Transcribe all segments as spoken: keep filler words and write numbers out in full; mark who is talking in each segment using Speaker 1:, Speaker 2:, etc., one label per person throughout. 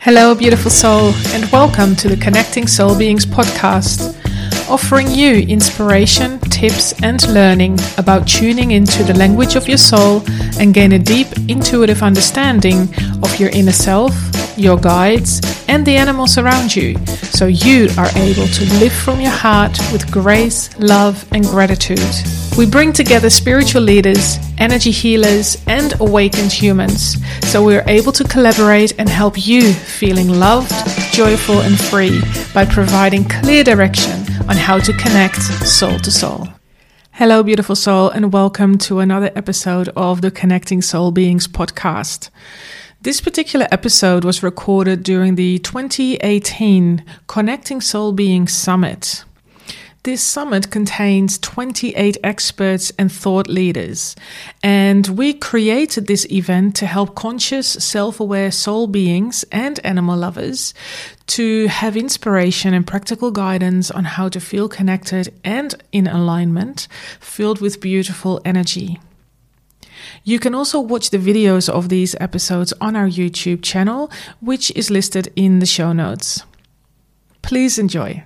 Speaker 1: Hello, beautiful soul, and welcome to the Connecting Soul Beings podcast, offering you inspiration, tips, and learning about tuning into the language of your soul and gain a deep intuitive understanding of your inner self, your guides, and the animals around you, so you are able to live from your heart with grace, love, and gratitude. We bring together spiritual leaders, energy healers, and awakened humans, so we are able to collaborate and help you feeling loved, joyful, and free by providing clear direction on how to connect soul to soul. Hello, beautiful soul, and welcome to another episode of the Connecting Soul Beings podcast. This particular episode was recorded during the twenty eighteen Connecting Soul Beings Summit. This summit contains twenty-eight experts and thought leaders, and we created this event to help conscious, self-aware soul beings and animal lovers to have inspiration and practical guidance on how to feel connected and in alignment, filled with beautiful energy. You can also watch the videos of these episodes on our YouTube channel, which is listed in the show notes. Please enjoy.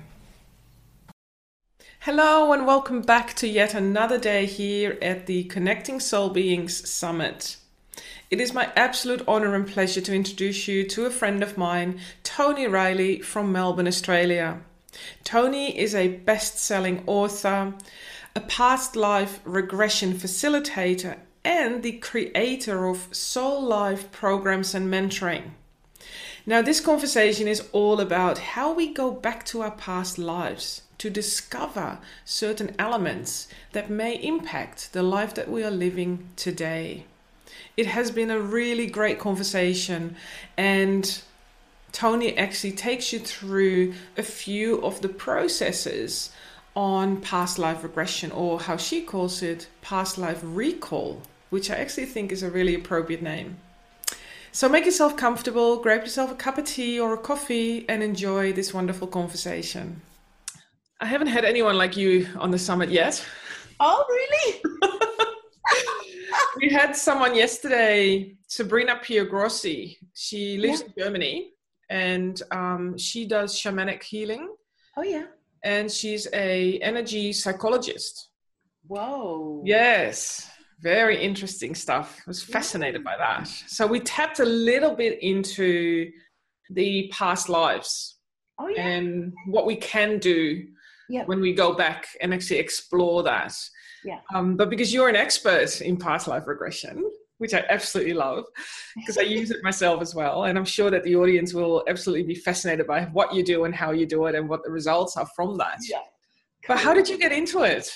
Speaker 1: Hello and welcome back to yet another day here at the Connecting Soul Beings Summit. It is my absolute honor and pleasure to introduce you to a friend of mine, Tony Riley from Melbourne, Australia. Tony is a best-selling author, a past life regression facilitator, and the creator of Soul Life programs and mentoring. Now, this conversation is all about how we go back to our past lives to discover certain elements that may impact the life that we are living today. It has been a really great conversation, and Tony actually takes you through a few of the processes on past life regression, or how she calls it, past life recall, which I actually think is a really appropriate name. So make yourself comfortable, grab yourself a cup of tea or a coffee, and enjoy this wonderful conversation. I haven't had anyone like you on the summit yet.
Speaker 2: Oh, really?
Speaker 1: We had someone yesterday, Sabrina Piergrossi. She lives yeah. in Germany, and um, she does shamanic healing.
Speaker 2: Oh, yeah.
Speaker 1: And she's a energy psychologist.
Speaker 2: Whoa.
Speaker 1: Yes. Very interesting stuff. I was fascinated yeah. by that. So we tapped a little bit into the past lives
Speaker 2: oh, yeah.
Speaker 1: and what we can do
Speaker 2: yep.
Speaker 1: when we go back and actually explore that.
Speaker 2: Yeah.
Speaker 1: Um, but because you're an expert in past life regression, which I absolutely love, because I use it myself as well. And I'm sure that the audience will absolutely be fascinated by what you do and how you do it and what the results are from that.
Speaker 2: Yeah.
Speaker 1: But how did you get into it?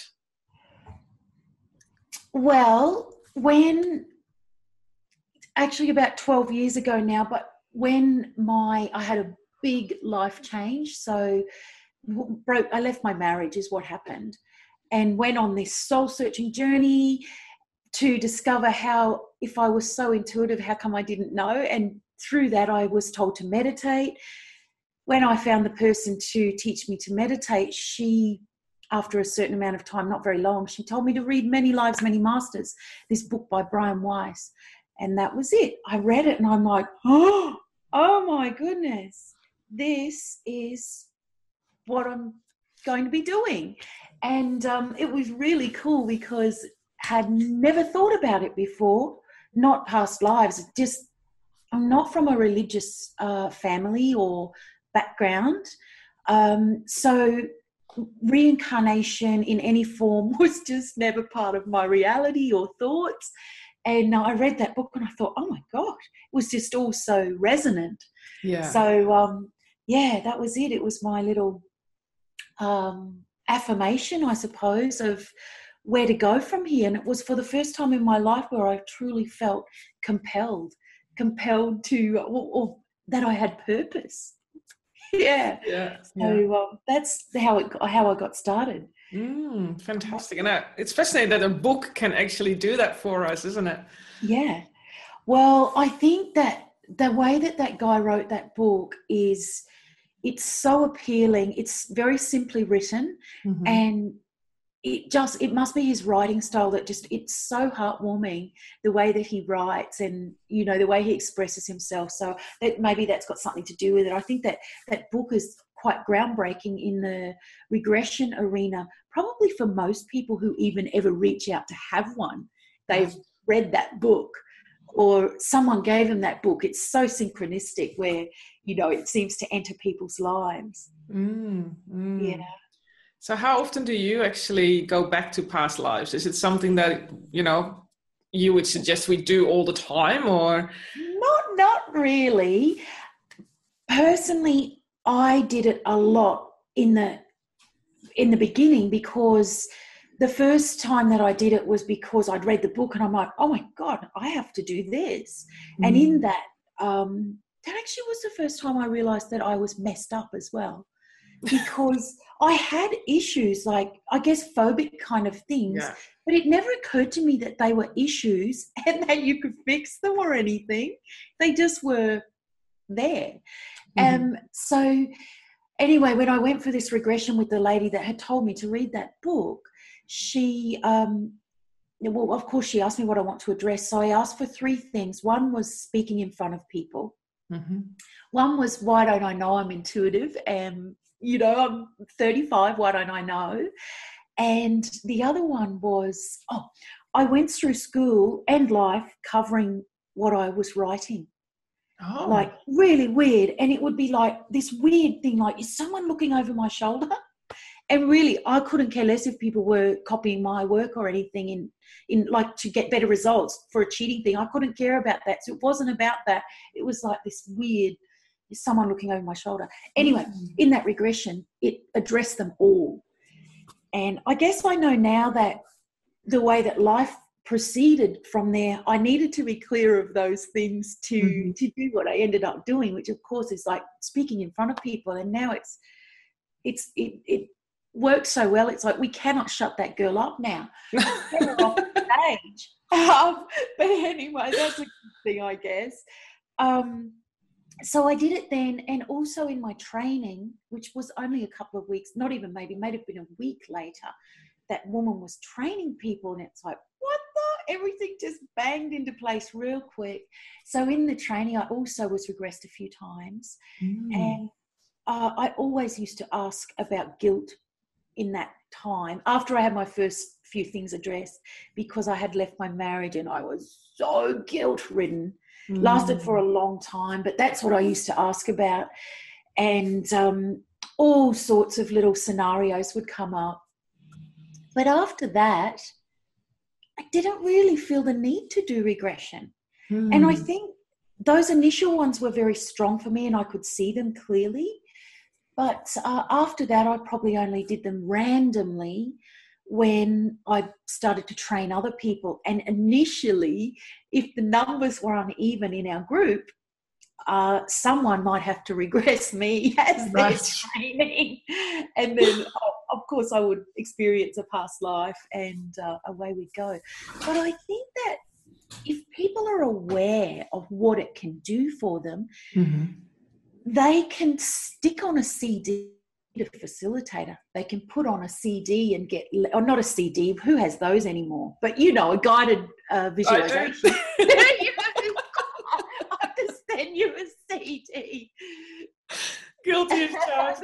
Speaker 2: Well, when, actually about twelve years ago now, but when my, I had a big life change. So broke, I left my marriage is what happened, and went on this soul searching journey to discover how, if I was so intuitive, how come I didn't know? And through that, I was told to meditate. When I found the person to teach me to meditate, she, after a certain amount of time, not very long, she told me to read Many Lives, Many Masters, this book by Brian Weiss. And that was it. I read it and I'm like, oh, oh my goodness, this is what I'm going to be doing. And um, it was really cool because I had never thought about it before, not past lives. Just, I'm not from a religious uh, family or background. Um, so reincarnation in any form was just never part of my reality or thoughts. And I read that book and I thought, oh my God, it was just all so resonant.
Speaker 1: Yeah.
Speaker 2: So, um, yeah, that was it. It was my little um, affirmation, I suppose, of where to go from here. And it was for the first time in my life where I truly felt compelled, compelled to, or, or that I had purpose. Yeah.
Speaker 1: Yeah.
Speaker 2: So
Speaker 1: yeah.
Speaker 2: um, that's how it how I got started.
Speaker 1: Mm, fantastic. And uh, it's fascinating that a book can actually do that for us, isn't it?
Speaker 2: Yeah. Well, I think that the way that that guy wrote that book is, it's so appealing. It's very simply written,
Speaker 1: mm-hmm.
Speaker 2: and it just, it must be his writing style that just, it's so heartwarming, the way that he writes and, you know, the way he expresses himself. So that maybe that's got something to do with it. I think that that book is quite groundbreaking in the regression arena, probably for most people who even ever reach out to have one. They've read that book or someone gave them that book. It's so synchronistic where, you know, it seems to enter people's lives.
Speaker 1: Mm, mm.
Speaker 2: Yeah.
Speaker 1: So how often do you actually go back to past lives? Is it something that, you know, you would suggest we do all the time, or?
Speaker 2: Not, not really. Personally, I did it a lot in the in the beginning, because the first time that I did it was because I'd read the book and I'm like, oh my God, I have to do this. Mm. And in that, um, that actually was the first time I realized that I was messed up as well. Because I had issues, like, I guess, phobic kind of things, yeah. But it never occurred to me that they were issues and that you could fix them or anything. They just were there. Mm-hmm. Um, so anyway, when I went for this regression with the lady that had told me to read that book, she, um, well, of course, she asked me what I want to address. So I asked for three things. One was speaking in front of people. Mm-hmm. One was, why don't I know I'm intuitive? And you know, I'm thirty-five, why don't I know? And the other one was, oh, I went through school and life covering what I was writing. Oh. Like, really weird. And it would be like this weird thing, like, is someone looking over my shoulder? And really, I couldn't care less if people were copying my work or anything in, in like, to get better results for a cheating thing. I couldn't care about that. So it wasn't about that. It was like this weird, is someone looking over my shoulder? Anyway, mm. in that regression, it addressed them all. And I guess I know now that the way that life proceeded from there, I needed to be clear of those things to, mm-hmm. to do what I ended up doing, which of course is like speaking in front of people. And now it's, it's, it, it works so well. It's like, we cannot shut that girl up now. Get her off the stage. Um, but anyway, that's a good thing, I guess. Um, So I did it then, and also in my training, which was only a couple of weeks, not even maybe, might have been a week later, that woman was training people, and it's like, what the? Everything just banged into place real quick. So in the training, I also was regressed a few times, mm. and uh, I always used to ask about guilt in that time, after I had my first few things addressed, because I had left my marriage and I was so guilt-ridden. Mm. Lasted for a long time, but that's what I used to ask about. And um, all sorts of little scenarios would come up. But after that, I didn't really feel the need to do regression. Mm. And I think those initial ones were very strong for me and I could see them clearly. But uh, after that, I probably only did them randomly when I started to train other people. And initially, if the numbers were uneven in our group, uh, someone might have to regress me as right. they're training. And then, of course, I would experience a past life and uh, away we go. But I think that if people are aware of what it can do for them, mm-hmm. they can stick on a C D. A facilitator. They can put on a C D and get, or not a C D, who has those anymore? But you know, a guided uh, visualization. I, I understand you a C D.
Speaker 1: Guilty as charged.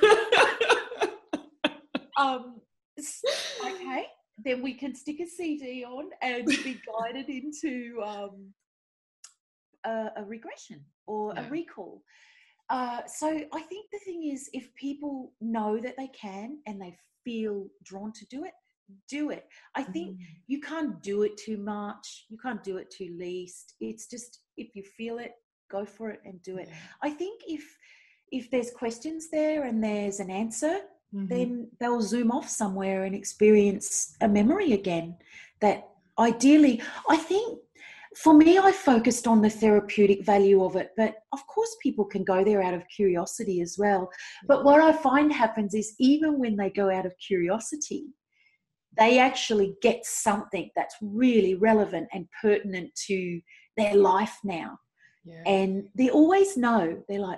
Speaker 2: um, okay, then we can stick a C D on and be guided into um, a, a regression or yeah. a recall. Uh, so I think the thing is, if people know that they can and they feel drawn to do it, do it. I think mm. you can't do it too much. You can't do it too least. It's just, if you feel it, go for it and do it. Yeah. I think if if there's questions there and there's an answer, mm-hmm. then they'll zoom off somewhere and experience a memory again. That ideally, I think, for me, I focused on the therapeutic value of it, but of course people can go there out of curiosity as well. But what I find happens is, even when they go out of curiosity, they actually get something that's really relevant and pertinent to their life now. Yeah. And they always know, they're like, oh,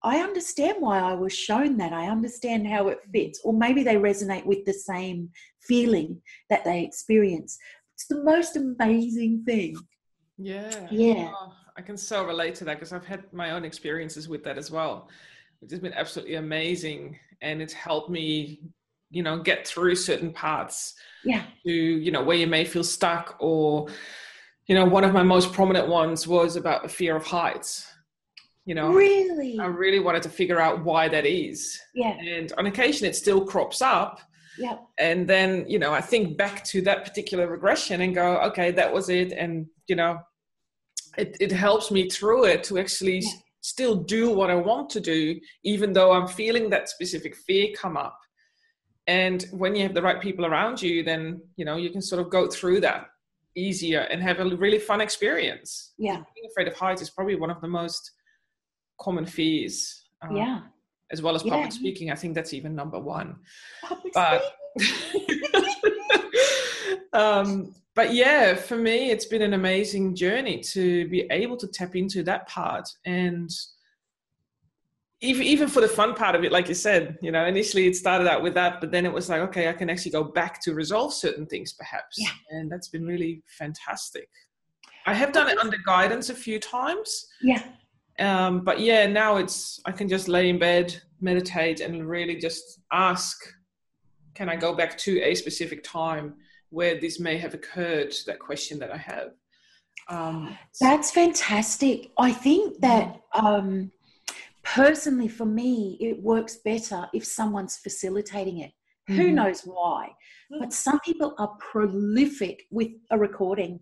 Speaker 2: I understand why I was shown that. I understand how it fits. Or maybe they resonate with the same feeling that they experience. It's the most amazing thing.
Speaker 1: Yeah.
Speaker 2: Yeah.
Speaker 1: Oh, I can so relate to that because I've had my own experiences with that as well, which has been absolutely amazing. And it's helped me, you know, get through certain parts.
Speaker 2: Yeah.
Speaker 1: To, you know, where you may feel stuck, or, you know, one of my most prominent ones was about the fear of heights. You know,
Speaker 2: really,
Speaker 1: I really wanted to figure out why that is.
Speaker 2: Yeah.
Speaker 1: And on occasion it still crops up.
Speaker 2: Yeah.
Speaker 1: And then, you know, I think back to that particular regression and go, okay, that was it. And, you know, it, it helps me through it to actually yeah. s- still do what I want to do, even though I'm feeling that specific fear come up. And when you have the right people around you, then, you know, you can sort of go through that easier and have a really fun experience.
Speaker 2: Yeah.
Speaker 1: Being afraid of heights is probably one of the most common fears. Um,
Speaker 2: yeah.
Speaker 1: As well as public
Speaker 2: yeah.
Speaker 1: speaking. I think that's even number one.
Speaker 2: Public
Speaker 1: but, um, but yeah, for me, it's been an amazing journey to be able to tap into that part. And even, even for the fun part of it, like you said, you know, initially it started out with that, but then it was like, okay, I can actually go back to resolve certain things perhaps.
Speaker 2: Yeah.
Speaker 1: And that's been really fantastic. I have done it under guidance a few times.
Speaker 2: Yeah.
Speaker 1: Um, but yeah, now it's, I can just lay in bed, meditate, and really just ask, can I go back to a specific time where this may have occurred, that question that I have. Um,
Speaker 2: That's fantastic. I think that um, personally for me, it works better if someone's facilitating it. Mm-hmm. Who knows why? Mm-hmm. But some people are prolific with a recording.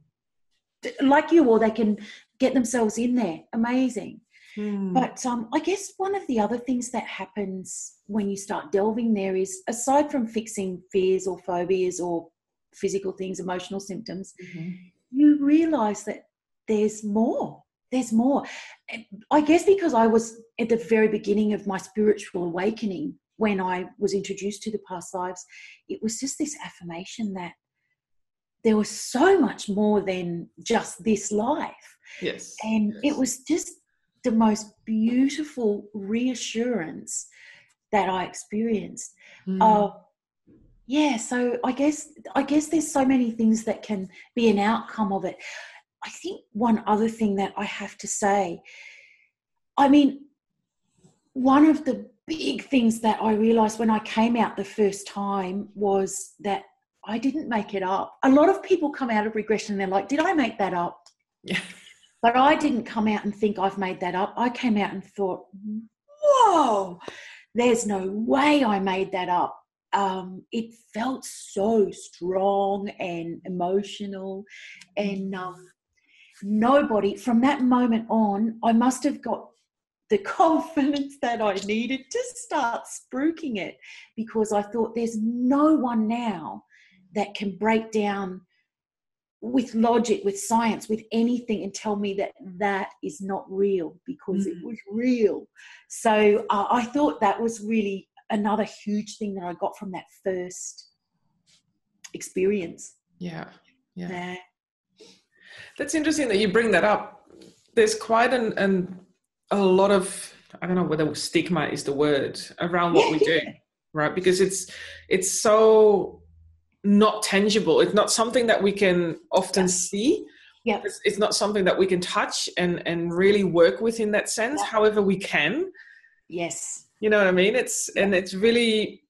Speaker 2: Like you, or they can get themselves in there. Amazing. Hmm. But um, I guess one of the other things that happens when you start delving there is, aside from fixing fears or phobias or physical things, emotional symptoms, mm-hmm. you realise that there's more. There's more. I guess because I was at the very beginning of my spiritual awakening when I was introduced to the past lives, it was just this affirmation that there was so much more than just this life.
Speaker 1: Yes.
Speaker 2: And
Speaker 1: yes.
Speaker 2: it was just the most beautiful reassurance that I experienced. Mm. Uh, yeah, so I guess I guess there's so many things that can be an outcome of it. I think one other thing that I have to say, I mean, one of the big things that I realized when I came out the first time was that I didn't make it up. A lot of people come out of regression and they're like, did I make that up?
Speaker 1: Yeah.
Speaker 2: But I didn't come out and think I've made that up. I came out and thought, whoa, there's no way I made that up. Um, it felt so strong and emotional. And um, nobody, from that moment on, I must have got the confidence that I needed to start spruiking it, because I thought there's no one now that can break down with logic, with science, with anything and tell me that that is not real, because mm. it was real. So uh, I thought that was really another huge thing that I got from that first experience.
Speaker 1: Yeah. Yeah.
Speaker 2: yeah.
Speaker 1: That's interesting that you bring that up. There's quite an, an a lot of, I don't know whether stigma is the word, around what
Speaker 2: yeah,
Speaker 1: we do,
Speaker 2: yeah.
Speaker 1: right? Because it's it's so not tangible. It's not something that we can often yeah. see.
Speaker 2: Yeah.
Speaker 1: It's, it's not something that we can touch and, and really work with in that sense. Yeah. However we can.
Speaker 2: Yes.
Speaker 1: You know what I mean? It's yeah. and it's really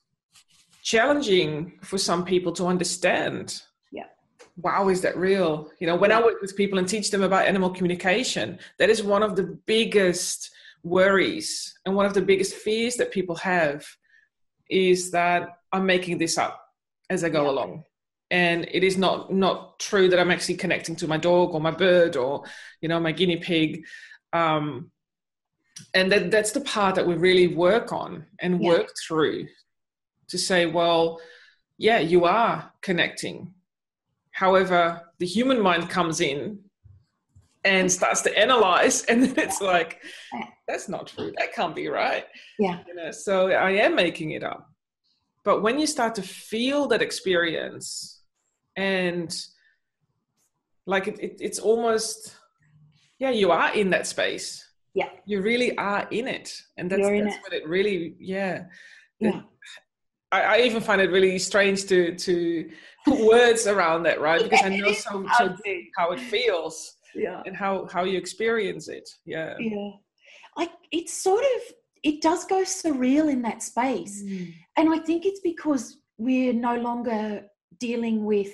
Speaker 1: challenging for some people to understand.
Speaker 2: Yeah.
Speaker 1: Wow, is that real? You know, when yeah. I work with people and teach them about animal communication, that is one of the biggest worries and one of the biggest fears that people have, is that I'm making this up as I go yeah. along. And it is not, not true that I'm actually connecting to my dog or my bird or, you know, my guinea pig. Um, and that, that's the part that we really work on and yeah. work through to say, well, yeah, you are connecting. However, the human mind comes in and starts to analyze, and then it's like, that's not true. That can't be right.
Speaker 2: Yeah.
Speaker 1: You know, so I am making it up. But when you start to feel that experience, and like it, it, it's almost, yeah, you are in that space.
Speaker 2: Yeah.
Speaker 1: You really are in it. And that's,
Speaker 2: You're in
Speaker 1: that's
Speaker 2: it.
Speaker 1: what it really, yeah.
Speaker 2: Yeah.
Speaker 1: It, I, I even find it really strange to to put words around that, right? Because I know so so how it feels,
Speaker 2: Yeah.
Speaker 1: and how how you experience it. Yeah.
Speaker 2: Yeah. I it's sort of it does go surreal in that space.
Speaker 1: Mm.
Speaker 2: And I think it's because we're no longer dealing with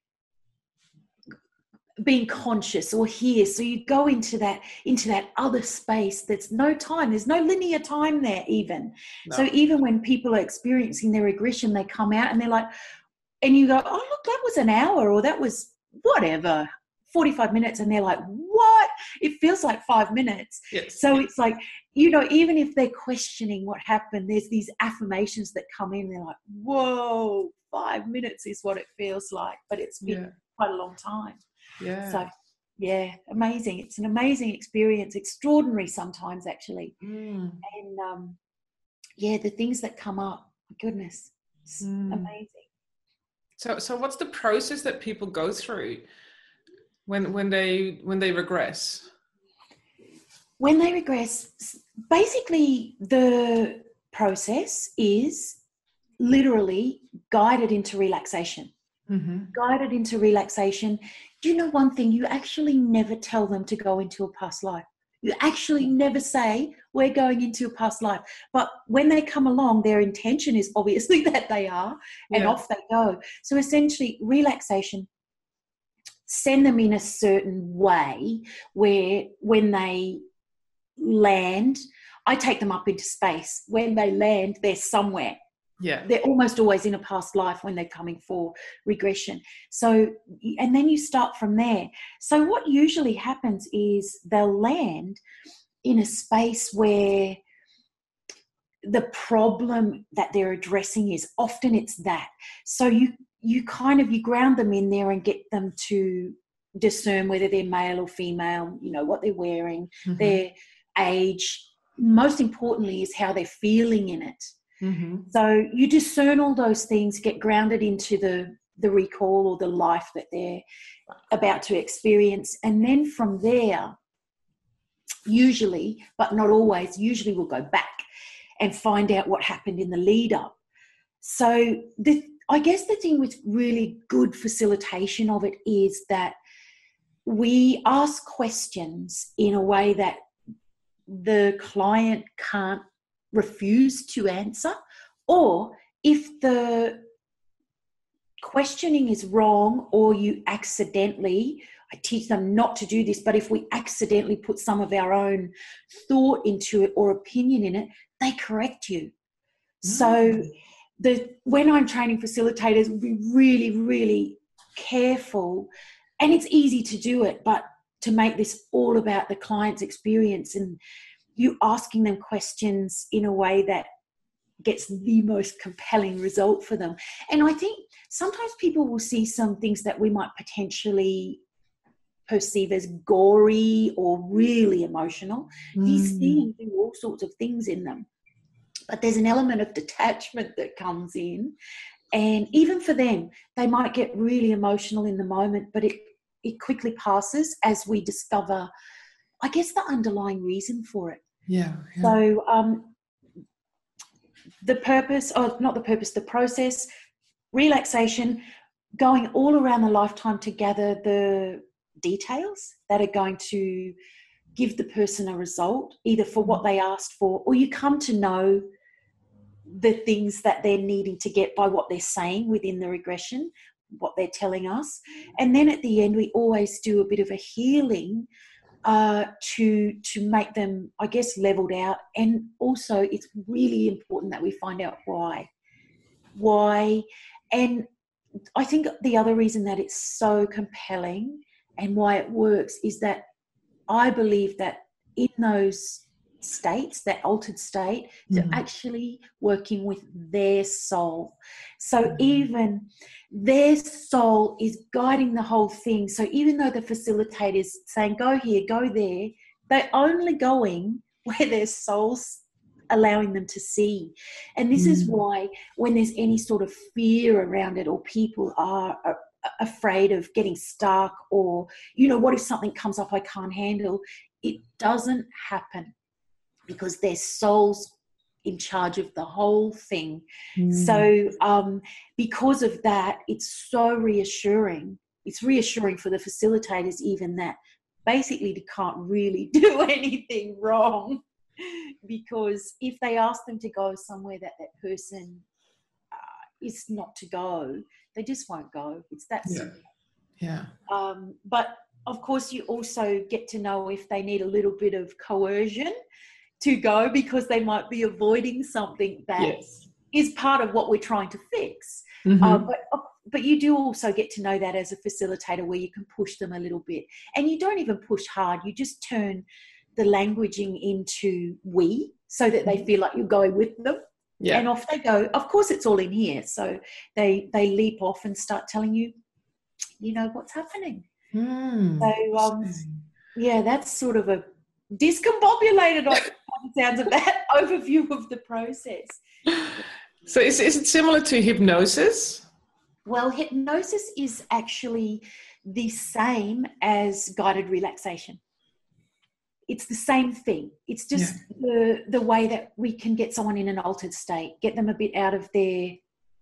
Speaker 2: being conscious or here. So you go into that into that other space. There's no time. There's no linear time there even.
Speaker 1: No.
Speaker 2: So even when people are experiencing their regression, they come out and they're like, and you go, oh, look, that was an hour or that was whatever, forty-five minutes. And they're like, what? It feels like five minutes.
Speaker 1: Yes.
Speaker 2: So
Speaker 1: yes.
Speaker 2: it's like, you know, even if they're questioning what happened, there's these affirmations that come in. They're like, whoa, five minutes is what it feels like. But it's been yeah. quite a long time.
Speaker 1: Yeah.
Speaker 2: So, yeah, amazing. It's an amazing experience, extraordinary sometimes, actually.
Speaker 1: Mm.
Speaker 2: And, um, yeah, the things that come up, my goodness, it's mm. amazing.
Speaker 1: So, so what's the process that people go through when when they when they regress?
Speaker 2: When they regress, basically the process is literally guided into relaxation. Mm-hmm. Guided into relaxation. Do you know one thing? You actually never tell them to go into a past life. You actually never say, we're going into a past life. But when they come along, their intention is obviously that they are, and yeah. off they go. So essentially, relaxation, send them in a certain way where when they land, I take them up into space. When they land, they're somewhere.
Speaker 1: Yeah.
Speaker 2: They're almost always in a past life when they're coming for regression. So, and then you start from there. So what usually happens is they'll land in a space where the problem that they're addressing is often it's that. So you, you kind of, you ground them in there and get them to discern whether they're male or female, you know, what they're wearing, mm-hmm. their age. Most importantly is how they're feeling in it. Mm-hmm. So you discern all those things, get grounded into the, the recall or the life that they're about to experience. And then from there, usually, but not always, usually we'll go back and find out what happened in the lead up. So the, I guess the thing with really good facilitation of it is that we ask questions in a way that the client can't refuse to answer, or if the questioning is wrong or you accidentally, I teach them not to do this, but if we accidentally put some of our own thought into it or opinion in it, they correct you. Mm. So the when I'm training facilitators, we'll be really, really careful, and it's easy to do it, but to make this all about the client's experience and you asking them questions in a way that gets the most compelling result for them. And I think sometimes people will see some things that we might potentially perceive as gory or really emotional. Mm. You see and do all sorts of things in them. But there's an element of detachment that comes in. And even for them, they might get really emotional in the moment, but it, it quickly passes as we discover, I guess, the underlying reason for it.
Speaker 1: Yeah. yeah.
Speaker 2: So um, the purpose, or not the purpose, the process, relaxation, going all around the lifetime to gather the details that are going to give the person a result, either for what they asked for, or you come to know the things that they're needing to get by what they're saying within the regression, what they're telling us. And then at the end, we always do a bit of a healing uh, to to make them, I guess, leveled out. And also it's really important that we find out why. Why. And I think the other reason that it's so compelling and why it works is that I believe that in those states, that altered state, mm-hmm. they're actually working with their soul. So mm-hmm. even their soul is guiding the whole thing. So even though the facilitator is saying, go here, go there, they're only going where their soul's allowing them to see. And this mm-hmm. is why when there's any sort of fear around it, or people are, are afraid of getting stuck, or, you know, what if something comes up I can't handle? It doesn't happen because their soul's in charge of the whole thing. Mm. So um, because of that, it's so reassuring. It's reassuring for the facilitators even that basically they can't really do anything wrong, because if they ask them to go somewhere that that person uh, is not to go, they just won't go. It's that
Speaker 1: yeah.
Speaker 2: simple.
Speaker 1: Yeah.
Speaker 2: Um, but of course you also get to know if they need a little bit of coercion to go, because they might be avoiding something that
Speaker 1: yes.
Speaker 2: is part of what we're trying to fix.
Speaker 1: Mm-hmm.
Speaker 2: Uh, but but you do also get to know that as a facilitator, where you can push them a little bit, and you don't even push hard. You just turn the languaging into we, so that they feel like you're going with them.
Speaker 1: Yeah.
Speaker 2: And off they go. Of course, it's all in here, so they they leap off and start telling you, you know, what's happening.
Speaker 1: Mm.
Speaker 2: So um, yeah, that's sort of a discombobulated on the sounds of that overview of the process.
Speaker 1: So is, is it similar to hypnosis?
Speaker 2: Well, hypnosis is actually the same as guided relaxation. It's the same thing. It's just yeah. the, the way that we can get someone in an altered state, get them a bit out of their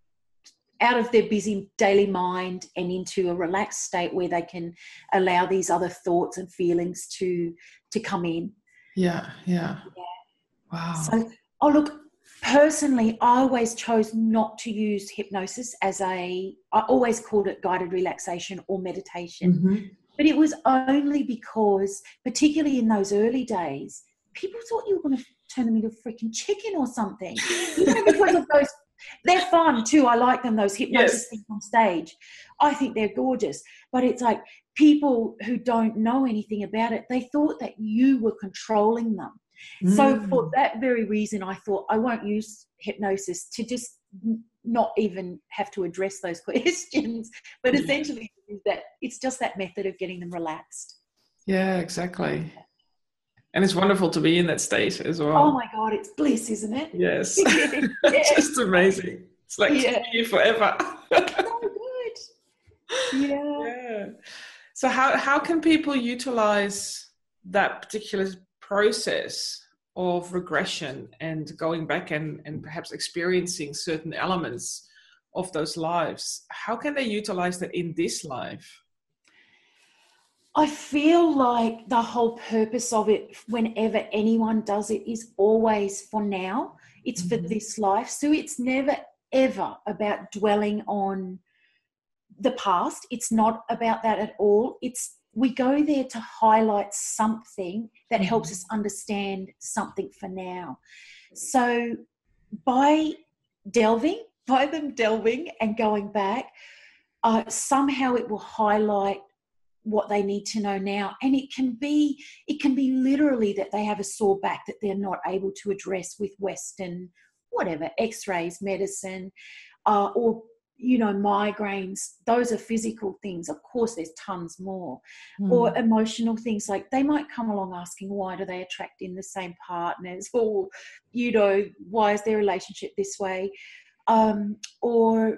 Speaker 2: out of their busy daily mind and into a relaxed state where they can allow these other thoughts and feelings to to come in.
Speaker 1: Yeah, yeah.
Speaker 2: yeah.
Speaker 1: Wow.
Speaker 2: So, oh look, personally, I always chose not to use hypnosis as a, I always called it guided relaxation or meditation.
Speaker 1: Mm-hmm.
Speaker 2: But it was only because, particularly in those early days, people thought you were going to turn them into a freaking chicken or something. You know, because of those, they're fun too. I like them, those hypnosis
Speaker 1: yes.
Speaker 2: things on stage. I think they're gorgeous. But it's like people who don't know anything about it, they thought that you were controlling them. Mm. So for that very reason, I thought I won't use hypnosis, to just not even have to address those questions, but
Speaker 1: yeah.
Speaker 2: essentially that it's just that method of getting them relaxed.
Speaker 1: Yeah, exactly. And it's wonderful to be in that state as well.
Speaker 2: Oh my God, it's bliss, isn't it?
Speaker 1: Yes.
Speaker 2: yeah.
Speaker 1: It's just amazing. It's like
Speaker 2: yeah.
Speaker 1: here forever.
Speaker 2: So good. Yeah.
Speaker 1: Yeah. So how, how can people utilize that particular process of regression and going back and, and perhaps experiencing certain elements of those lives? How can they utilize that in this life?
Speaker 2: I feel like the whole purpose of it, whenever anyone does it, is always for now. It's mm-hmm. for this life. So it's never, ever about dwelling on the past. It's not about that at all. It's we go there to highlight something that mm-hmm. helps us understand something for now. So by delving, by them delving and going back, uh, somehow it will highlight what they need to know now. And it can be, it can be literally that they have a sore back that they're not able to address with Western, whatever, x-rays, medicine, uh, or, you know, migraines. Those are physical things. Of course, there's tons more. Mm. Or emotional things, like they might come along asking, why do they attract in the same partners? Or, you know, why is their relationship this way? Um, or,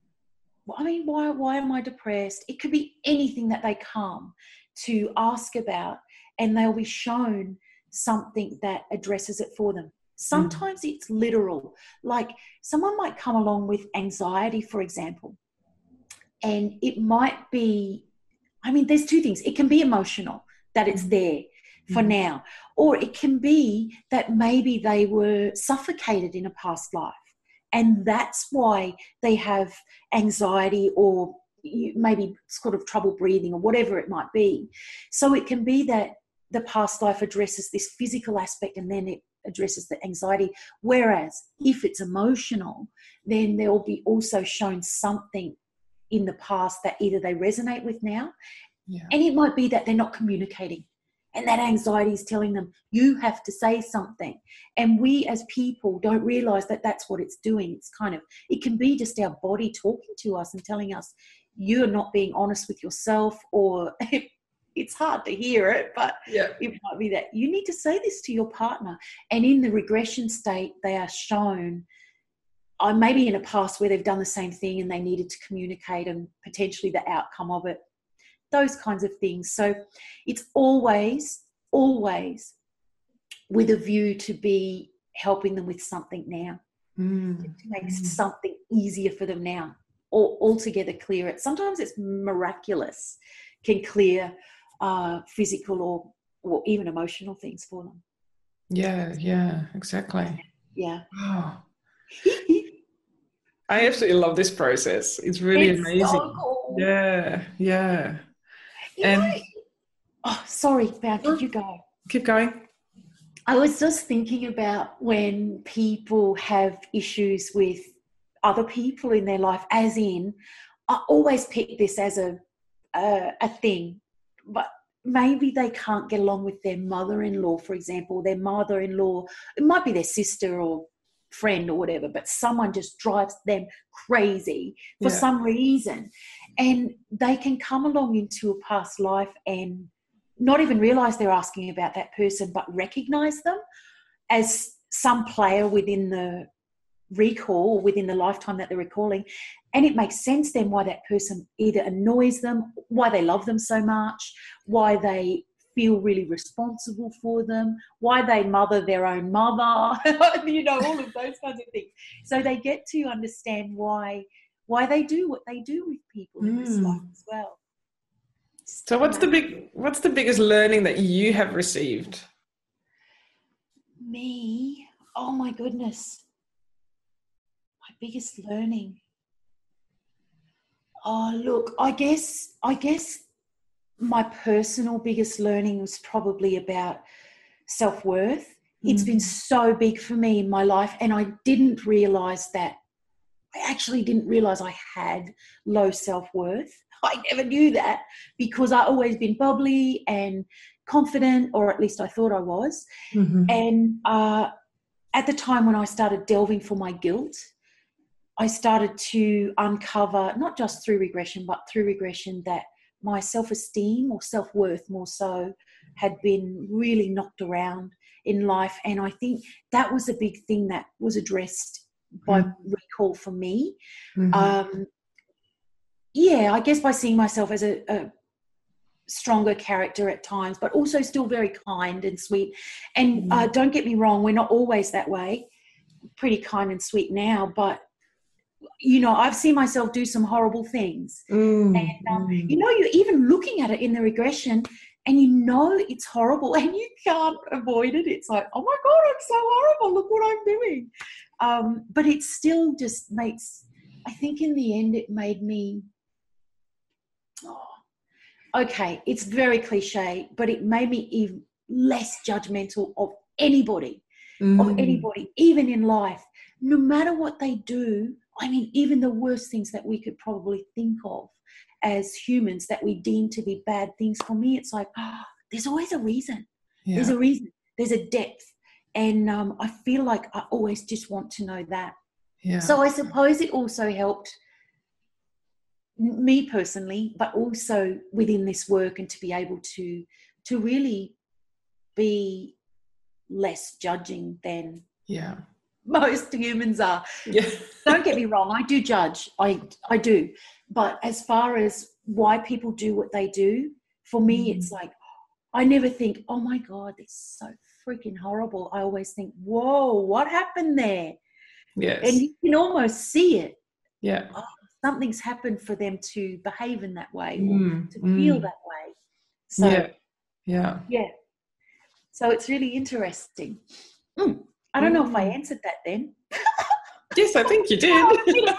Speaker 2: I mean, why why am I depressed? It could be anything that they come to ask about, and they'll be shown something that addresses it for them. Sometimes mm. it's literal. Like someone might come along with anxiety, for example, and it might be, I mean, there's two things. It can be emotional, that it's there for mm. now, or it can be that maybe they were suffocated in a past life. And that's why they have anxiety, or maybe sort of trouble breathing, or whatever it might be. So it can be that the past life addresses this physical aspect, and then it addresses the anxiety. Whereas if it's emotional, then there will be also shown something in the past that either they resonate with now, yeah. and it might be that they're not communicating. And that anxiety is telling them, you have to say something. And we as people don't realize that that's what it's doing. It's kind of, it can be just our body talking to us and telling us, you're not being honest with yourself, or it's hard to hear it, but yeah. it might be that you need to say this to your partner. And in the regression state, they are shown, uh, maybe in a past where they've done the same thing and they needed to communicate, and potentially the outcome of it. Those kinds of things. So it's always always with a view to be helping them with something now,
Speaker 1: mm.
Speaker 2: to make
Speaker 1: mm.
Speaker 2: something easier for them now, or altogether clear it. Sometimes it's miraculous, can clear uh, physical or, or even emotional things for them.
Speaker 1: Yeah, yeah, exactly.
Speaker 2: Yeah.
Speaker 1: Wow. I absolutely love this process. It's really
Speaker 2: it's
Speaker 1: amazing.
Speaker 2: So cool.
Speaker 1: Yeah, yeah.
Speaker 2: You
Speaker 1: and
Speaker 2: know, oh, sorry, Val, could you go?
Speaker 1: Keep going.
Speaker 2: I was just thinking about when people have issues with other people in their life, as in, I always pick this as a a, a thing, but maybe they can't get along with their mother-in-law, for example, their mother-in-law, it might be their sister or friend or whatever, but someone just drives them crazy for
Speaker 1: Yeah.
Speaker 2: some reason. And they can come along into a past life and not even realize they're asking about that person, but recognize them as some player within the recall, within the lifetime that they're recalling. And it makes sense then why that person either annoys them, why they love them so much, why they feel really responsible for them, why they mother their own mother, you know, all of those kinds of things. So they get to understand why why they do what they do with people in this
Speaker 1: Mm.
Speaker 2: life as well.
Speaker 1: So what's the big what's the biggest learning that you have received?
Speaker 2: Me? Oh my goodness. My biggest learning. Oh, look, I guess I guess my personal biggest learning was probably about self-worth. Mm. It's been so big for me in my life, and I didn't realize that. I actually didn't realize I had low self-worth. I never knew that because I always been bubbly and confident, or at least I thought I was. Mm-hmm. And uh, at the time when I started delving for my guilt, I started to uncover, not just through regression, but through regression, that my self-esteem or self-worth more so had been really knocked around in life. And I think that was a big thing that was addressed by mm-hmm. recall for me. Mm-hmm. Um, yeah, I guess by seeing myself as a, a stronger character at times, but also still very kind and sweet. And mm-hmm. uh, don't get me wrong, we're not always that way. Pretty kind and sweet now, but you know, I've seen myself do some horrible things. Mm-hmm. And um, you know, you're even looking at it in the regression and you know it's horrible and you can't avoid it. It's like, oh my God, I'm so horrible. Look what I'm doing. Um, but it still just makes, I think in the end it made me, oh, okay, it's very cliche, but it made me even less judgmental of anybody, mm. of anybody, even in life. No matter what they do, I mean, even the worst things that we could probably think of as humans that we deem to be bad things, for me, it's like, oh, there's always a reason. Yeah. There's a reason. There's a depth. And um, I feel like I always just want to know that. Yeah. So I suppose it also helped me personally, but also within this work, and to be able to to really be less judging than yeah. most humans are. Yeah. Don't get me wrong, I do judge. I I do. But as far as why people do what they do, for me, mm. it's like, I never think, oh my God, it's so freaking horrible. I always think, whoa, what happened there? Yes. And you can almost see it.
Speaker 1: Yeah.
Speaker 2: Oh, something's happened for them to behave in that way,
Speaker 1: mm.
Speaker 2: or to feel mm. that way. So,
Speaker 1: yeah. Yeah.
Speaker 2: Yeah. So it's really interesting. Mm. I don't mm. know if I answered that then.
Speaker 1: Yes, I think you did.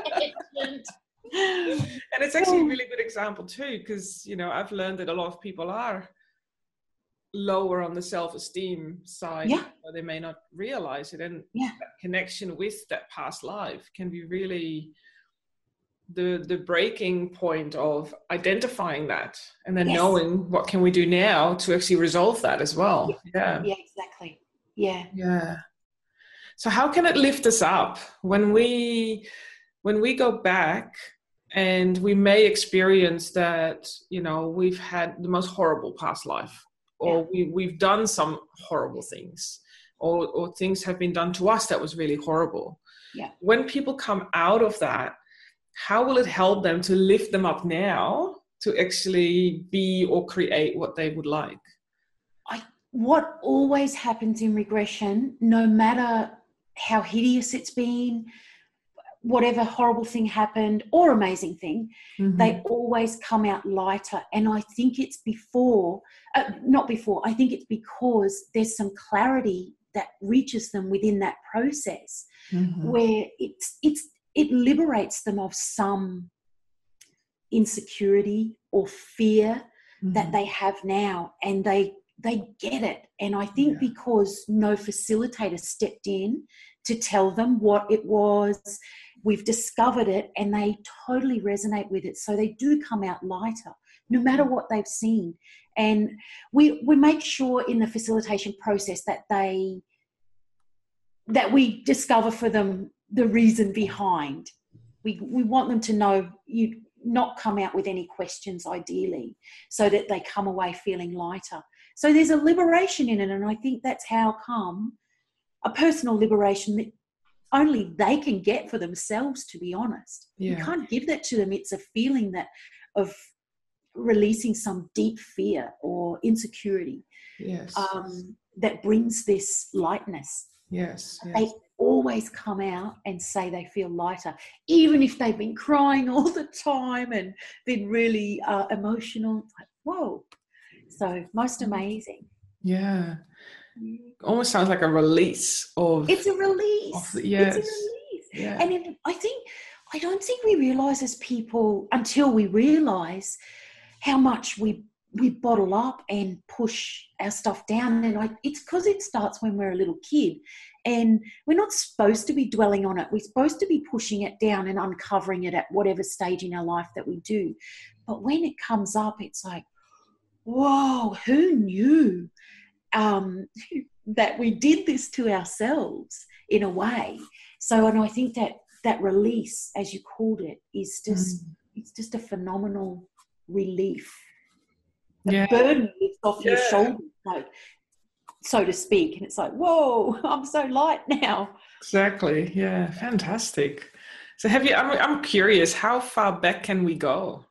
Speaker 1: And it's actually a really good example too, because, you know, I've learned that a lot of people are lower on the self-esteem side.
Speaker 2: Yeah.
Speaker 1: Or they may not realize it. And
Speaker 2: yeah.
Speaker 1: that connection with that past life can be really the the breaking point of identifying that, and then yes. knowing what can we do now to actually resolve that as well.
Speaker 2: Yeah. Yeah, exactly. Yeah.
Speaker 1: Yeah. So how can it lift us up when we when we go back and we may experience that, you know, we've had the most horrible past life, or yeah. we, we've done some horrible things, or, or things have been done to us that was really horrible.
Speaker 2: Yeah.
Speaker 1: When people come out of that, how will it help them to lift them up now to actually be or create what they would like?
Speaker 2: I what always happens in regression, no matter how hideous it's been, whatever horrible thing happened or amazing thing, mm-hmm. they always come out lighter. And I think it's before, uh, not before, I think it's because there's some clarity that reaches them within that process, mm-hmm. where it's it's it liberates them of some insecurity or fear mm-hmm. that they have now, and they they get it. And I think yeah. because no facilitator stepped in to tell them what it was, we've discovered it, and they totally resonate with it. So they do come out lighter, no matter what they've seen. And we we make sure in the facilitation process that they that we discover for them the reason behind. We we want them to know, you not come out with any questions, ideally, so that they come away feeling lighter. So there's a liberation in it, and I think that's how come a personal liberation that only they can get for themselves, to be honest. Yeah. You can't give that to them. It's a feeling that of releasing some deep fear or insecurity,
Speaker 1: yes,
Speaker 2: um, that brings this lightness.
Speaker 1: Yes, yes.
Speaker 2: They always come out and say they feel lighter, even if they've been crying all the time and been really uh, emotional. It's like, whoa. So most amazing.
Speaker 1: Yeah. Almost sounds like a release of...
Speaker 2: It's a release.
Speaker 1: Of the, yes.
Speaker 2: It's a release.
Speaker 1: Yeah.
Speaker 2: And it, I think, I don't think we realise as people, until we realise how much we we bottle up and push our stuff down. And I, it's because it starts when we're a little kid, and we're not supposed to be dwelling on it. We're supposed to be pushing it down and uncovering it at whatever stage in our life that we do. But when it comes up, it's like, whoa, who knew um, that we did this to ourselves in a way? So, and I think that that release, as you called it, is just, mm. it's just a phenomenal relief. The
Speaker 1: yeah.
Speaker 2: burden lifts off
Speaker 1: yeah.
Speaker 2: your shoulders, like, so to speak. And it's like, whoa, I'm so light now.
Speaker 1: Exactly. Yeah. Fantastic. So have you, I'm, I'm curious, how far back can we go?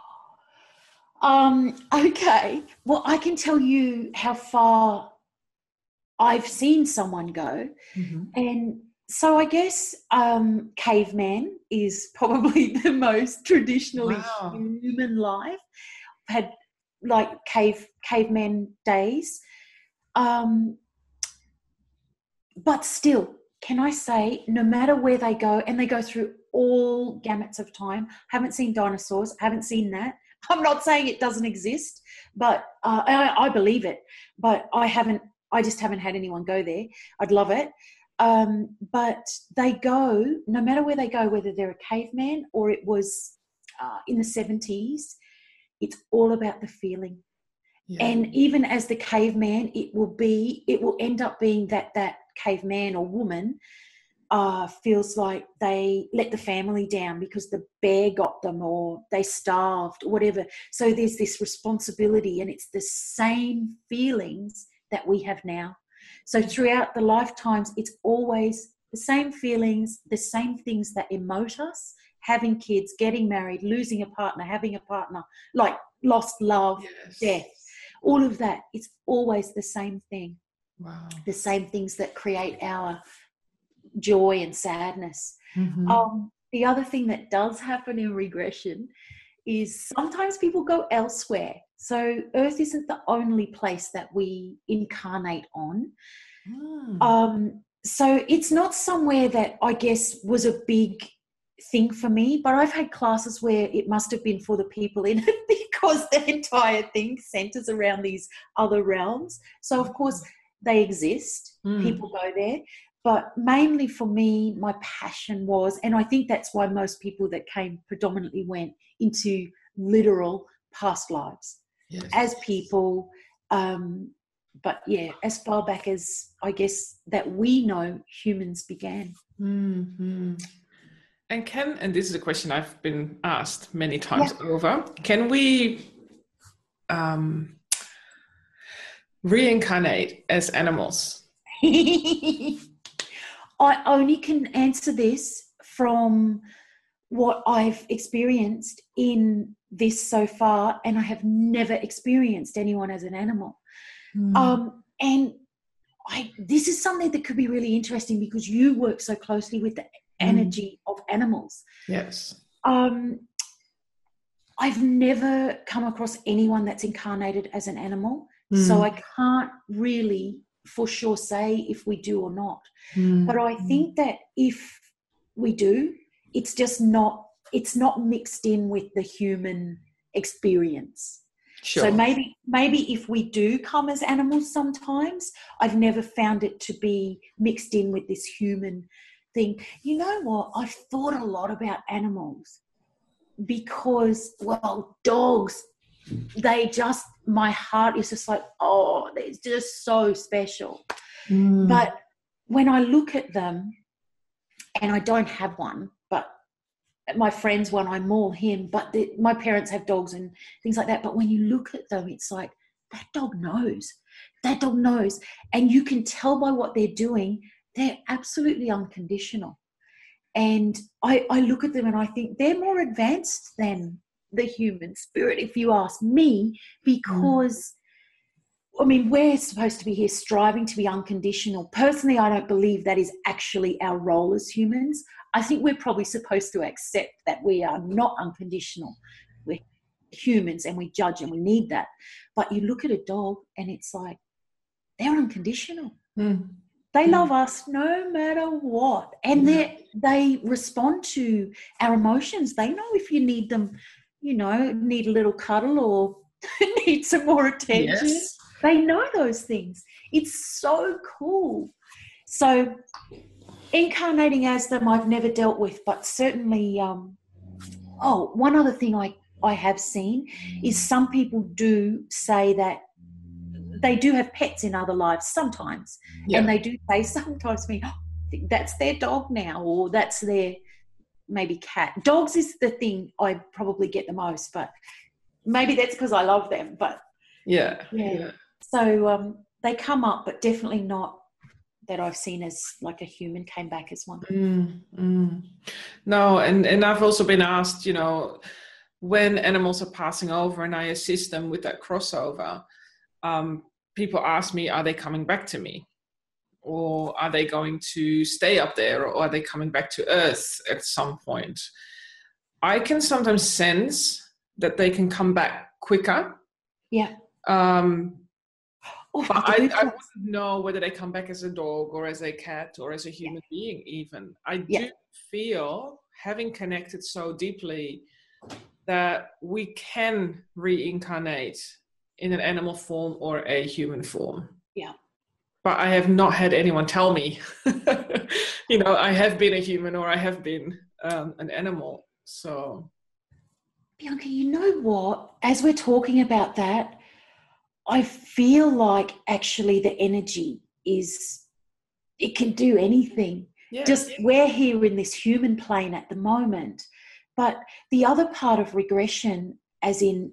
Speaker 2: Um, okay. Well, I can tell you how far I've seen someone go. Mm-hmm. And so I guess um, caveman is probably the most traditionally
Speaker 1: wow.
Speaker 2: human life. I've had like cave caveman days. Um, but still, can I say, no matter where they go, and they go through all gamuts of time, haven't seen dinosaurs, haven't seen that. I'm not saying it doesn't exist, but uh, I, I believe it, but I haven't, I just haven't had anyone go there. I'd love it. Um, but they go, no matter where they go, whether they're a caveman or it was uh, in the seventies, it's all about the feeling. Yeah. And even as the caveman, it will be, it will end up being that that caveman or woman uh, feels like they let the family down because the bear got them, or they starved, or whatever. So there's this responsibility, and it's the same feelings that we have now. So throughout the lifetimes, it's always the same feelings, the same things that emote us. Having kids, getting married, losing a partner, having a partner, like lost love, yes. death, all of that. It's always the same thing.
Speaker 1: Wow. The
Speaker 2: same things that create our joy and sadness.
Speaker 1: Mm-hmm.
Speaker 2: Um, the other thing that does happen in regression is sometimes people go elsewhere. So Earth isn't the only place that we incarnate on. Mm. Um, so it's not somewhere that I guess was a big thing for me, but I've had classes where it must have been for the people in it because the entire thing centers around these other realms. So of course they exist, mm. people go there, but mainly for me, my passion was, and I think that's why most people that came predominantly went into literal past lives yes. as people, um, but yeah, as far back as I guess that we know humans began.
Speaker 1: Mm-hmm. And can, and this is a question I've been asked many times yeah. over, can we um, reincarnate as animals?
Speaker 2: I only can answer this from what I've experienced in this so far, and I have never experienced anyone as an animal. Mm. Um, and I, this is something that could be really interesting because you work so closely with the energy mm. of animals.
Speaker 1: Yes.
Speaker 2: Um, I've never come across anyone that's incarnated as an animal, mm. so I can't really for sure say if we do or not. Mm. But I think that if we do, it's just not, it's not mixed in with the human experience.
Speaker 1: Sure.
Speaker 2: So maybe maybe if we do come as animals sometimes, I've never found it to be mixed in with this human thing. You know what? I've thought a lot about animals because, well, dogs, they just, my heart is just like, oh, they're just so special. Mm. But when I look at them, and I don't have one, but my friend's one, I'm more him, but the, my parents have dogs and things like that. But when you look at them, it's like, that dog knows. That dog knows. And you can tell by what they're doing, they're absolutely unconditional. And I, I look at them and I think they're more advanced than the human spirit, if you ask me, because, mm. I mean, we're supposed to be here striving to be unconditional. Personally, I don't believe that is actually our role as humans. I think we're probably supposed to accept that we are not unconditional. We're humans and we judge and we need that. But you look at a dog and it's like, they're unconditional. Mm. They mm. love us no matter what. And they they respond to our emotions. They know if you need them, you know, need a little cuddle or need some more attention. Yes. They know those things. It's so cool. So incarnating as them, I've never dealt with, but certainly, um, oh, one other thing I, I have seen is some people do say that they do have pets in other lives sometimes. Yeah. And they do say sometimes to me, oh, that's their dog now, or that's their maybe cat. Dogs is the thing I probably get the most, but maybe that's because I love them. But
Speaker 1: yeah,
Speaker 2: yeah.
Speaker 1: yeah.
Speaker 2: So um, they come up, but definitely not that I've seen as like a human came back as one.
Speaker 1: Mm, mm. No, and, and I've also been asked, you know, when animals are passing over and I assist them with that crossover, um, people ask me, are they coming back to me? Or are they going to stay up there? Or are they coming back to Earth at some point? I can sometimes sense that they can come back quicker.
Speaker 2: Yeah.
Speaker 1: Um, Oh, but I, I wouldn't know whether they come back as a dog or as a cat or as a human yeah. being even. I yeah. do feel, having connected so deeply, that we can reincarnate in an animal form or a human form.
Speaker 2: Yeah.
Speaker 1: But I have not had anyone tell me, you know, I have been a human or I have been um, an animal. So.
Speaker 2: Bianca, you know what? As we're talking about that, I feel like actually the energy is, it can do anything. Yeah, Just yeah. we're here in this human plane at the moment. But the other part of regression, as in,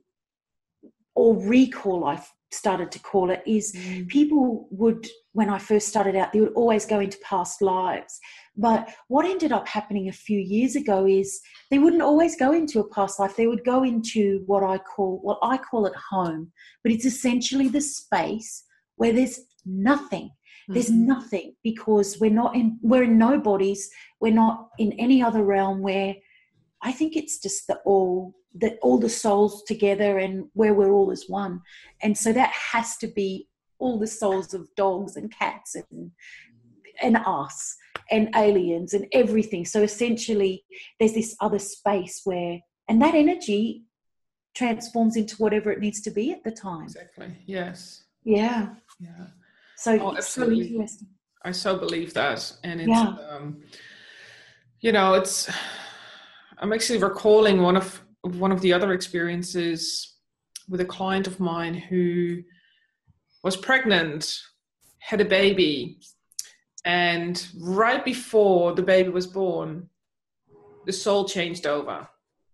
Speaker 2: or recall, I've started to call it, is mm. people would, when I first started out, they would always go into past lives. But what ended up happening a few years ago is they wouldn't always go into a past life. They would go into what I call, what I call it home, but it's essentially the space where there's nothing. Mm-hmm. There's nothing, because we're not in, we're in no bodies. We're not in any other realm where I think it's just the all, that all the souls together and where we're all as one. And so that has to be all the souls of dogs and cats and and us and aliens and everything. So essentially there's this other space where, and that energy transforms into whatever it needs to be at the time.
Speaker 1: Exactly. Yes.
Speaker 2: Yeah.
Speaker 1: Yeah.
Speaker 2: So
Speaker 1: oh,
Speaker 2: it's so interesting.
Speaker 1: I so believe that. And it's,
Speaker 2: yeah.
Speaker 1: um, you know, it's, I'm actually recalling one of, one of the other experiences with a client of mine who was pregnant, had a baby, and right before the baby was born, the soul changed over.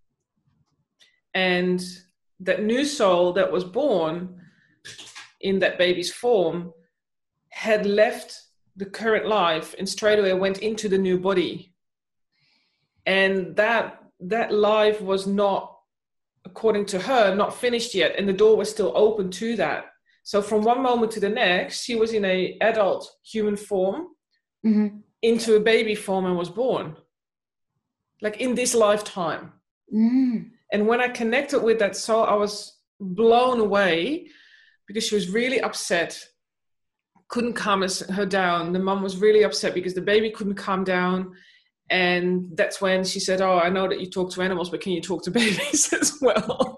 Speaker 1: And that new soul that was born in that baby's form had left the current life and straight away went into the new body. And that that life was not, according to her, not finished yet, and the door was still open to that.
Speaker 3: So from one moment to the next, she was in a adult human form mm-hmm. into a baby form and was born. Like in this lifetime. Mm. And when I connected with that soul, I was blown away because she was really upset. Couldn't calm her down. The mom was really upset because the baby couldn't calm down. And that's when she said, oh, I know that you talk to animals, but can you talk to babies as well?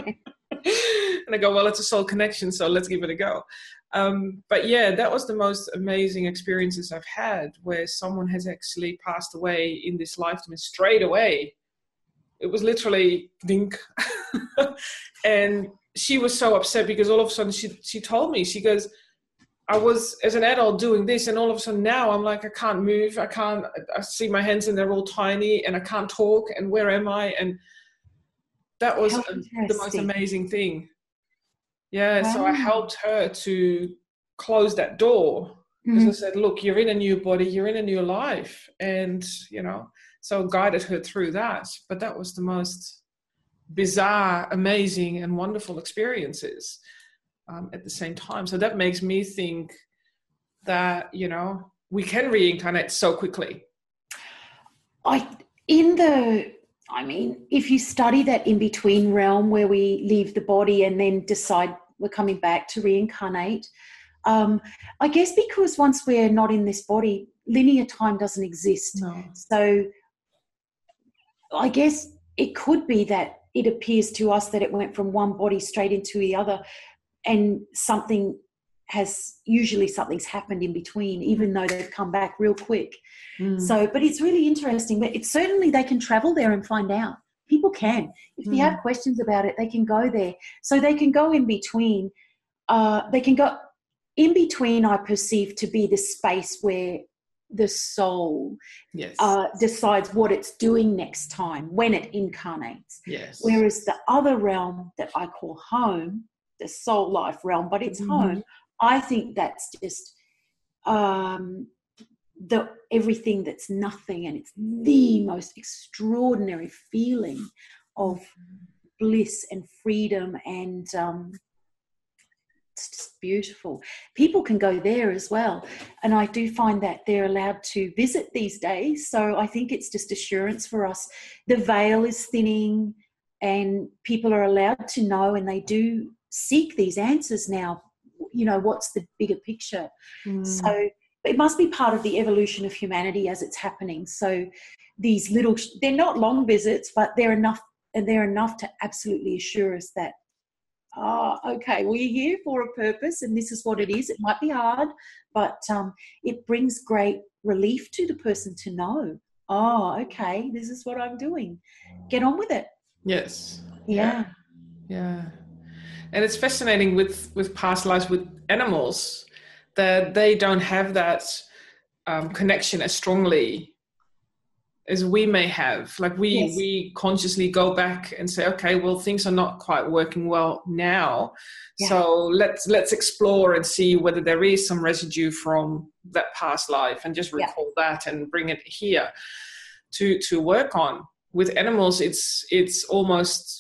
Speaker 3: And I go, well, it's a soul connection, so let's give it a go. Um, but yeah, that was the most amazing experiences I've had, where someone has actually passed away in this lifetime straight away. It was literally dink. And she was so upset because all of a sudden she, she told me, she goes, I was as an adult doing this, and all of a sudden now I'm like, I can't move. I can't, I see my hands and they're all tiny and I can't talk. And where am I? And that was a, the most amazing thing. Yeah. Wow. So I helped her to close that door because mm-hmm. I said, look, you're in a new body, you're in a new life. And, you know, so guided her through that. But that was the most bizarre, amazing and wonderful experiences. Um, at the same time. So that makes me think that, you know, we can reincarnate so quickly.
Speaker 2: I, in the, I mean, if you study that in-between realm where we leave the body and then decide we're coming back to reincarnate, um, I guess because once we're not in this body, linear time doesn't exist.
Speaker 3: No.
Speaker 2: So I guess it could be that it appears to us that it went from one body straight into the other, and something has, usually something's happened in between, even though they've come back real quick. Mm. So, but it's really interesting. But it's certainly, they can travel there and find out. People can. If mm. they have questions about it, they can go there. So they can go in between. Uh, they can go in between, I perceive to be the space where the soul
Speaker 3: yes.
Speaker 2: uh, decides what it's doing next time when it incarnates.
Speaker 3: Yes.
Speaker 2: Whereas the other realm that I call home, the soul life realm, but it's mm-hmm. home. I think that's just um, the everything that's nothing, and it's the most extraordinary feeling of bliss and freedom, and um, it's just beautiful. People can go there as well, and I do find that they're allowed to visit these days. So I think it's just assurance for us. The veil is thinning, and people are allowed to know, and they do seek these answers now. You know, what's the bigger picture? Mm. So it must be part of the evolution of humanity as it's happening. So these little, they're not long visits, but they're enough, and they're enough to absolutely assure us that, oh, okay, we're here for a purpose, and this is what it is. It might be hard, but um, it brings great relief to the person to know, oh, okay, this is what I'm doing. Get on with it.
Speaker 3: Yes.
Speaker 2: Yeah.
Speaker 3: Yeah. And it's fascinating with, with past lives with animals that they don't have that um, connection as strongly as we may have. Like we, yes. we consciously go back and say, okay, well, things are not quite working well now. Yeah. So let's, let's explore and see whether there is some residue from that past life, and just recall yeah. that and bring it here to, to work on. With animals, it's, it's almost,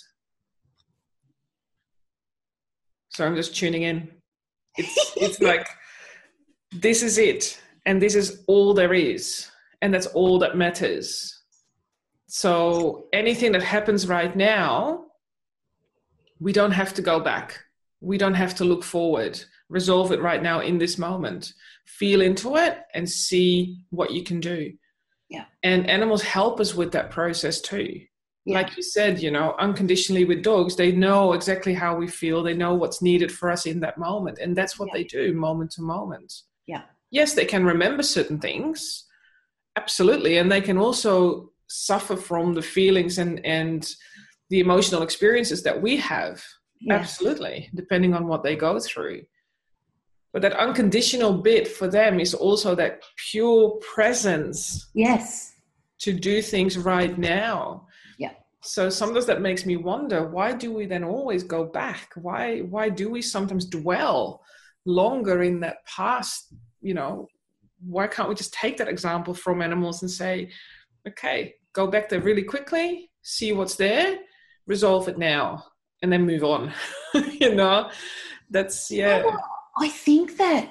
Speaker 3: so I'm just tuning in. It's it's like, this is it. And this is all there is. And that's all that matters. So anything that happens right now, we don't have to go back. We don't have to look forward. Resolve it right now in this moment. Feel into it and see what you can do.
Speaker 2: Yeah.
Speaker 3: And animals help us with that process too.
Speaker 2: Yeah.
Speaker 3: Like you said, you know, unconditionally with dogs, they know exactly how we feel. They know what's needed for us in that moment. And that's what yeah. they do moment to moment.
Speaker 2: Yeah.
Speaker 3: Yes, they can remember certain things. Absolutely. And they can also suffer from the feelings and, and the emotional experiences that we have. Yeah. Absolutely. Depending on what they go through. But that unconditional bit for them is also that pure presence.
Speaker 2: Yes.
Speaker 3: To do things right now.
Speaker 2: Yeah.
Speaker 3: So sometimes that makes me wonder, why do we then always go back? Why why do we sometimes dwell longer in that past? You know, why can't we just take that example from animals and say, okay, go back there really quickly, see what's there, resolve it now, and then move on, you know? That's, yeah.
Speaker 2: Well, I think that,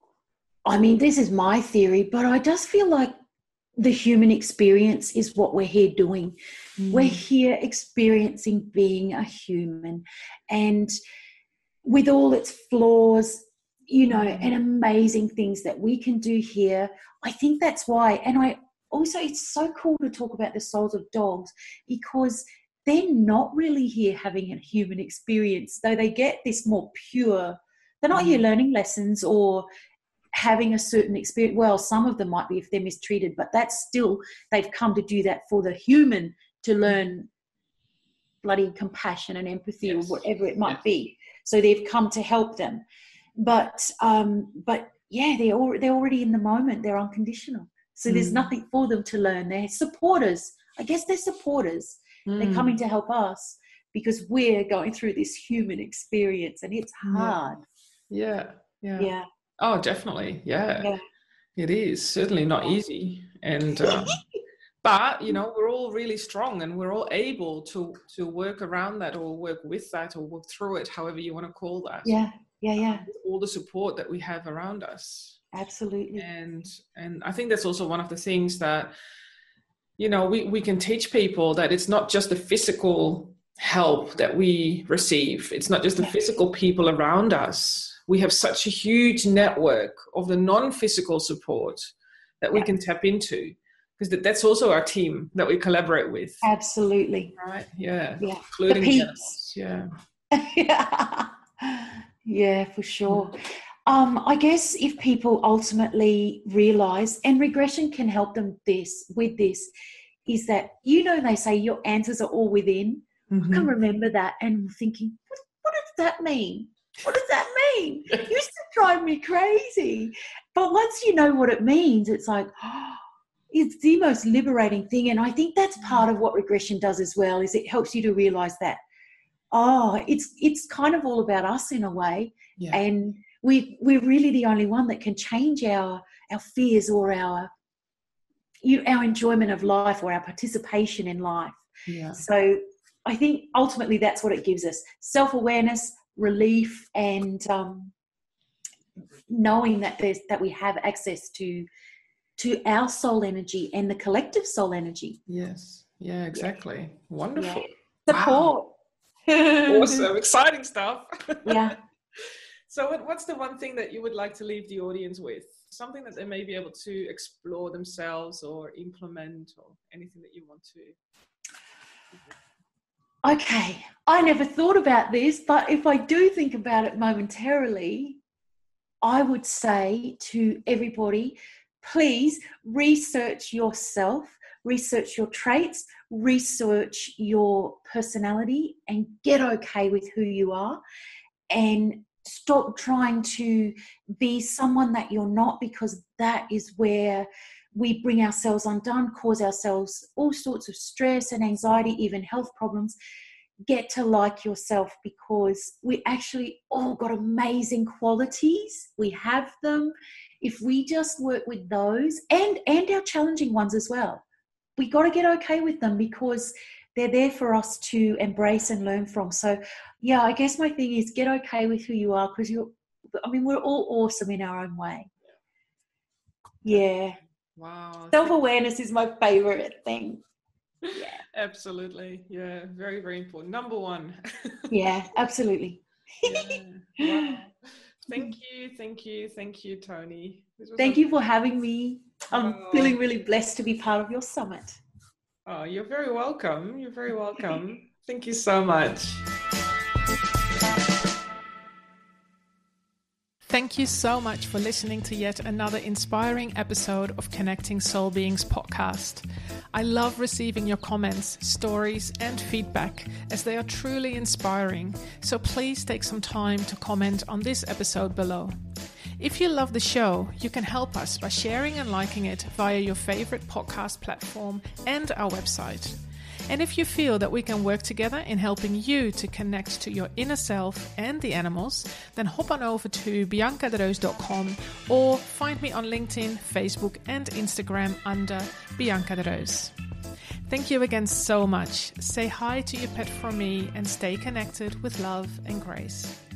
Speaker 2: I mean, this is my theory, but I just feel like the human experience is what we're here doing. Mm. We're here experiencing being a human, and with all its flaws, you know, mm. and amazing things that we can do here. I think that's why. And I also, it's so cool to talk about the souls of dogs, because they're not really here having a human experience, though they get this more pure. They're not mm. here learning lessons or having a certain experience. Well, some of them might be if they're mistreated, but that's still, they've come to do that for the human to learn bloody compassion and empathy, yes. or whatever it might yes. be. So they've come to help them. But, um, but yeah, they're, al- they're already in the moment. They're unconditional. So mm. there's nothing for them to learn. They're supporters. I guess they're supporters. Mm. They're coming to help us because we're going through this human experience, and it's hard.
Speaker 3: Yeah. Yeah.
Speaker 2: Yeah.
Speaker 3: Oh, definitely. Yeah.
Speaker 2: yeah.
Speaker 3: It is certainly not easy. And, um, but, you know, we're all really strong, and we're all able to, to work around that, or work with that, or work through it, however you want to call that.
Speaker 2: Yeah. Yeah. Yeah.
Speaker 3: With all the support that we have around us.
Speaker 2: Absolutely.
Speaker 3: And, and I think that's also one of the things that, you know, we, we can teach people, that it's not just the physical help that we receive. It's not just the physical people around us. We have such a huge network of the non-physical support that we can tap into, because that, that's also our team that we collaborate with.
Speaker 2: Absolutely.
Speaker 3: Right. Yeah.
Speaker 2: Yeah.
Speaker 3: Including
Speaker 2: the peeps.
Speaker 3: Yeah.
Speaker 2: yeah. Yeah, for sure. Um, I guess if people ultimately realize, and regression can help them this with this, is that, you know, they say your answers are all within. Mm-hmm. I can remember that and thinking, what, what does that mean? What does that mean? It used to drive me crazy. But once you know what it means, it's like, oh, it's the most liberating thing. And I think that's part of what regression does as well, is it helps you to realize that, oh, it's it's kind of all about us in a way. Yeah. And we, we're really the only one that can change our, our fears or our, you, our enjoyment of life or our participation in life.
Speaker 3: Yeah.
Speaker 2: So I think ultimately that's what it gives us. Self-awareness, relief, and um, knowing that there's that we have access to to our soul energy and the collective soul energy.
Speaker 3: Yes. Yeah, exactly. Yeah. Wonderful.
Speaker 2: Yeah. Support.
Speaker 3: Wow. Awesome. Exciting stuff.
Speaker 2: Yeah.
Speaker 3: So what's the one thing that you would like to leave the audience with? Something that they may be able to explore themselves or implement, or anything that you want to.
Speaker 2: Okay, I never thought about this, but if I do think about it momentarily, I would say to everybody, please research yourself, research your traits, research your personality, and get okay with who you are, and stop trying to be someone that you're not, because that is where we bring ourselves undone, cause ourselves all sorts of stress and anxiety, even health problems. Get to like yourself, because we actually all got amazing qualities. We have them. If we just work with those, and, and our challenging ones as well, we got to get okay with them, because they're there for us to embrace and learn from. So yeah, I guess my thing is get okay with who you are, because you're, I mean, we're all awesome in our own way. Yeah.
Speaker 3: Wow.
Speaker 2: Self-awareness is my favorite thing. Yeah.
Speaker 3: Absolutely. Yeah. Very, very important. Number one.
Speaker 2: Yeah, absolutely.
Speaker 3: Yeah. Wow. Thank you. Thank you. Thank you, Toni.
Speaker 2: Thank you for having me. I'm oh. feeling really blessed to be part of your summit.
Speaker 3: Oh, you're very welcome. You're very welcome. Thank you so much.
Speaker 1: Thank you so much for listening to yet another inspiring episode of Connecting Soul Beings podcast. I love receiving your comments, stories, and feedback, as they are truly inspiring. So please take some time to comment on this episode below. If you love the show, you can help us by sharing and liking it via your favorite podcast platform and our website. And if you feel that we can work together in helping you to connect to your inner self and the animals, then hop on over to bianca de reus dot com or find me on LinkedIn, Facebook, and Instagram under Bianca de Reus. Thank you again so much. Say hi to your pet from me and stay connected with love and grace.